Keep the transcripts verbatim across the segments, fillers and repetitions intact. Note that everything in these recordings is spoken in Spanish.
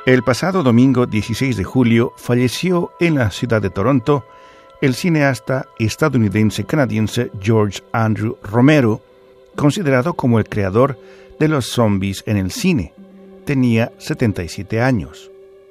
El pasado domingo dieciséis de julio falleció en la ciudad de Toronto el cineasta estadounidense-canadiense George Andrew Romero, considerado como el creador de los zombies en el cine. Tenía setenta y siete años.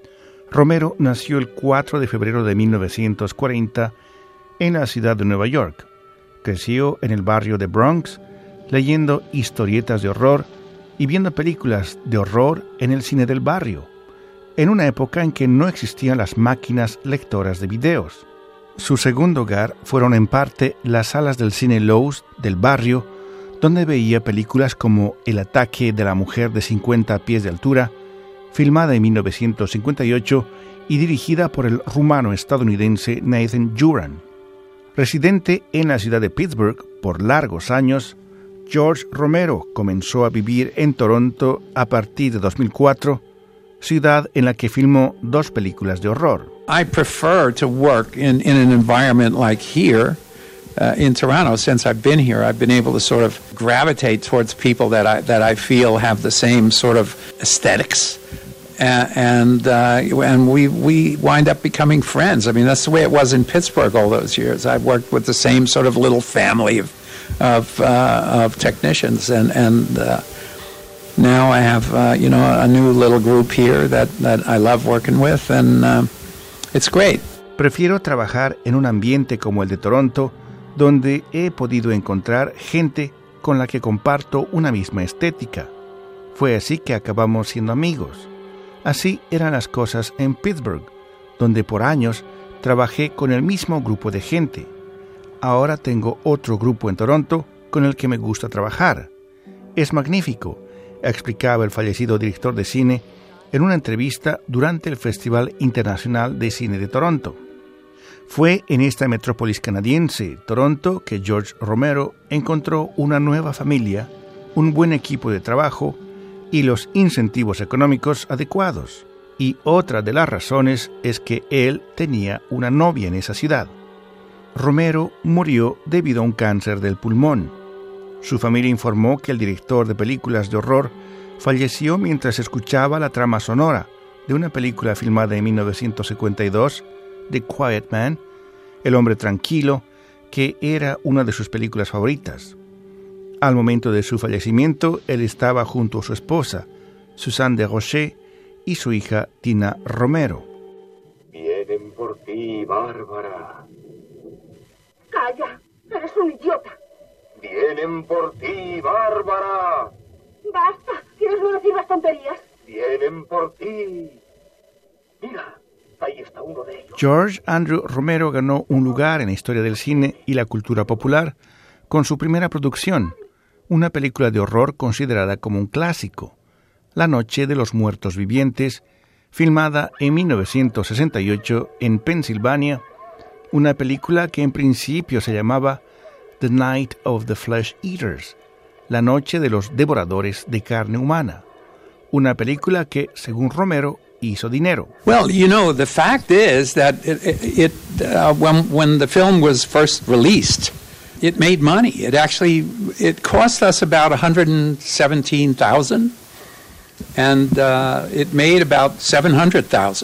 Romero nació el cuatro de febrero de mil novecientos cuarenta en la ciudad de Nueva York. Creció en el barrio de Bronx, leyendo historietas de horror y viendo películas de horror en el cine del barrio, en una época en que no existían las máquinas lectoras de videos. Su segundo hogar fueron en parte las salas del cine Loews del barrio, donde veía películas como El ataque de la mujer de cincuenta pies de altura, filmada en mil novecientos cincuenta y ocho y dirigida por el rumano-estadounidense Nathan Juran. Residente en la ciudad de Pittsburgh por largos años, George Romero comenzó a vivir en Toronto a partir de dos mil cuatro, ciudad en la que filmó dos películas de horror. I prefer to work in, in an environment like here uh, in Toronto. Since I've been here, I've been able to sort of gravitate towards people that I that I feel have the same sort of aesthetics. Uh, and uh, and we we wind up becoming friends. I mean, that's the way it was in Pittsburgh all those years. I worked with the same sort of little family of of uh, of technicians, and and uh, now I have uh, you know a new little group here that that I love working with, and uh, it's great. Prefiero trabajar en un ambiente como el de Toronto, donde he podido encontrar gente con la que comparto una misma estética. Fue así que acabamos siendo amigos. Así eran las cosas en Pittsburgh, donde por años trabajé con el mismo grupo de gente. Ahora tengo otro grupo en Toronto con el que me gusta trabajar. Es magnífico, explicaba el fallecido director de cine en una entrevista durante el Festival Internacional de Cine de Toronto. Fue en esta metrópolis canadiense, Toronto, que George Romero encontró una nueva familia, un buen equipo de trabajo y los incentivos económicos adecuados. Y otra de las razones es que él tenía una novia en esa ciudad. Romero murió debido a un cáncer del pulmón. Su familia informó que el director de películas de horror falleció mientras escuchaba la trama sonora de una película filmada en mil novecientos cincuenta y dos, The Quiet Man, El hombre tranquilo, que era una de sus películas favoritas. Al momento de su fallecimiento, él estaba junto a su esposa, Suzanne de Rocher, y su hija Tina Romero. Vienen por ti, Bárbara. Calla, eres un idiota. Vienen por ti, Bárbara. Basta, ¿quieres no decir las tonterías? Vienen por ti. Mira, ahí está uno de ellos. George Andrew Romero ganó un lugar en la historia del cine y la cultura popular con su primera producción, una película de horror considerada como un clásico, La noche de los muertos vivientes, filmada en mil novecientos sesenta y ocho en Pensilvania, una película que en principio se llamaba The Night of the Flesh Eaters, la noche de los devoradores de carne humana, una película que, según Romero, hizo dinero. Well, you know, the fact is that it, it, it uh, when when the film was first released, it made money. It actually it cost us about one hundred seventeen thousand, and uh, it made about seven hundred thousand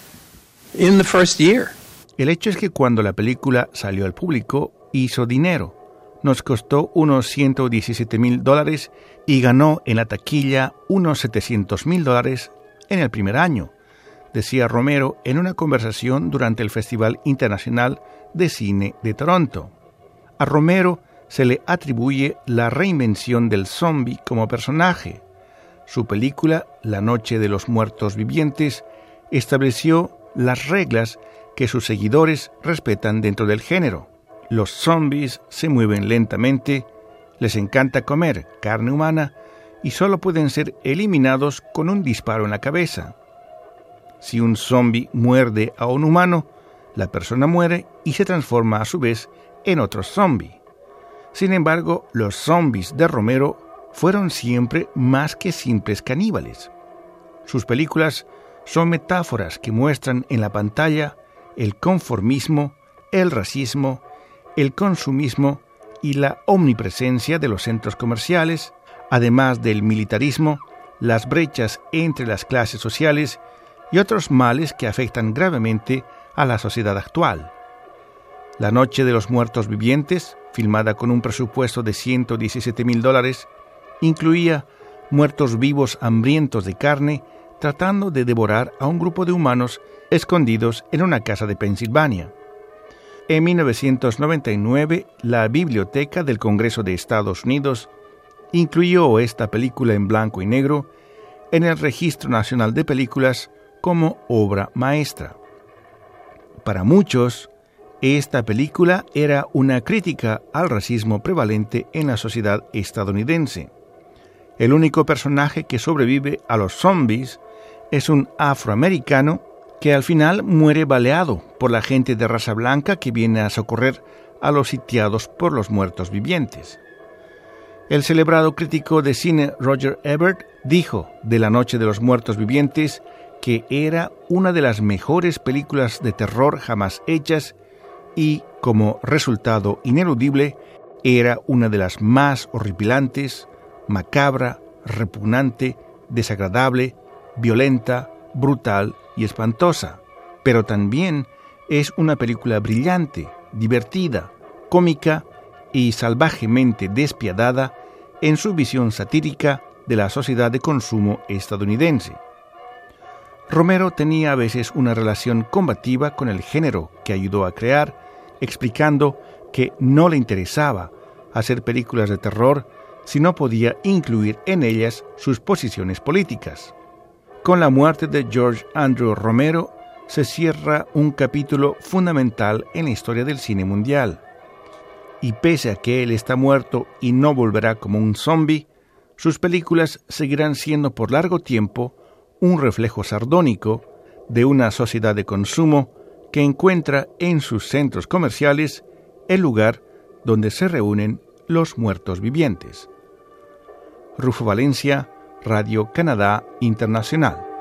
in the first year. El hecho es que cuando la película salió al público, hizo dinero. Nos costó unos ciento diecisiete mil dólares y ganó en la taquilla unos setecientos mil dólares en el primer año, decía Romero en una conversación durante el Festival Internacional de Cine de Toronto. A Romero se le atribuye la reinvención del zombie como personaje. Su película, La noche de los muertos vivientes, estableció las reglas que sus seguidores respetan dentro del género. Los zombies se mueven lentamente, les encanta comer carne humana y solo pueden ser eliminados con un disparo en la cabeza. Si un zombie muerde a un humano, la persona muere y se transforma a su vez en otro zombie. Sin embargo, los zombies de Romero fueron siempre más que simples caníbales. Sus películas son metáforas que muestran en la pantalla el conformismo, el racismo, el consumismo y la omnipresencia de los centros comerciales, además del militarismo, las brechas entre las clases sociales y otros males que afectan gravemente a la sociedad actual. La Noche de los Muertos Vivientes, filmada con un presupuesto de ciento diecisiete mil dólares, incluía muertos vivos hambrientos de carne tratando de devorar a un grupo de humanos escondidos en una casa de Pensilvania. En mil novecientos noventa y nueve, la Biblioteca del Congreso de Estados Unidos incluyó esta película en blanco y negro en el Registro Nacional de Películas como obra maestra. Para muchos, esta película era una crítica al racismo prevalente en la sociedad estadounidense. El único personaje que sobrevive a los zombies es un afroamericano que al final muere baleado por la gente de raza blanca que viene a socorrer a los sitiados por los muertos vivientes. El celebrado crítico de cine Roger Ebert dijo de La Noche de los Muertos Vivientes que era una de las mejores películas de terror jamás hechas y, como resultado ineludible, era una de las más horripilantes, macabra, repugnante, desagradable, violenta, brutal y espantosa, pero también es una película brillante, divertida, cómica y salvajemente despiadada en su visión satírica de la sociedad de consumo estadounidense. Romero tenía a veces una relación combativa con el género que ayudó a crear, explicando que no le interesaba hacer películas de terror si no podía incluir en ellas sus posiciones políticas. Con la muerte de George Andrew Romero se cierra un capítulo fundamental en la historia del cine mundial. Y pese a que él está muerto y no volverá como un zombie, sus películas seguirán siendo por largo tiempo un reflejo sardónico de una sociedad de consumo que encuentra en sus centros comerciales el lugar donde se reúnen los muertos vivientes. Rufo Valencia, Radio Canadá Internacional.